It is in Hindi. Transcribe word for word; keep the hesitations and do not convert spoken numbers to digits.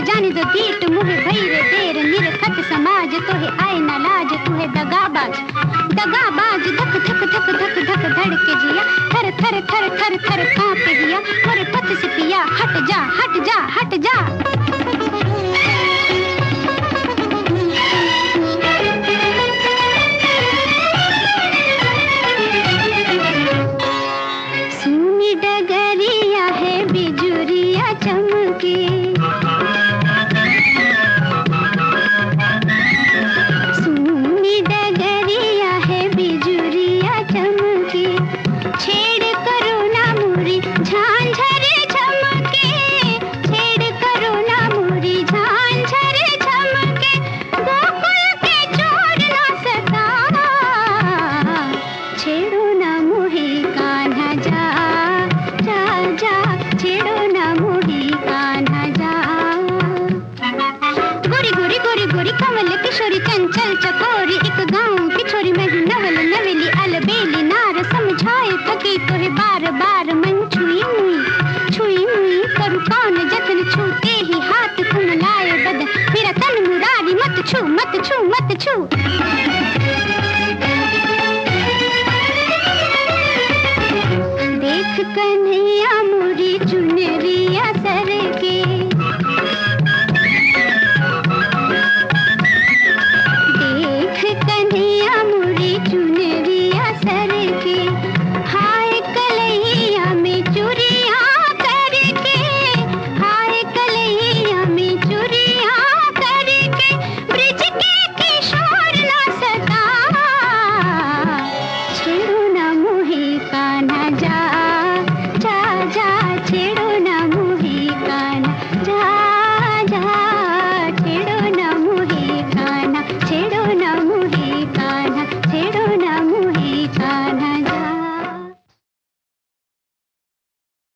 जाने दो दीट मुहे भई रे देर निरखत समाज तो है आए ना लाज तू है दगाबाज दगाबाज धक धक धक धक धक धड़के जिया थर थर थर थर थर कांपे जिया मोरे पथ से पिया हट जा हट जा हट जा सुनी डगरिया है बिजुरिया चमके सुनी डगरिया है बिजुरिया चमके छेड़ करो ना मोरी झांझरे चमके छेड़ करो ना मोरी झांझरे चमके गोकुल के चोर ना सता छेड़ो ना मोहे कान्हा जा जा जा छेड़ो ना मोहे कान्हा जा गोरी गोरी गोरी गोरी कमल किशोरी चंचल चकोरी एक गाँव की छोरी मैं हूँ नवल नवेली अलबेली नार समझाए थकी तो है बार बार मन छुई मुई छुई मुई करूँ कौन जतन छूते ही हाथ कुमलाए बदन मेरा तन मुरारी मत छू मत छू मत छू देख कन्हैया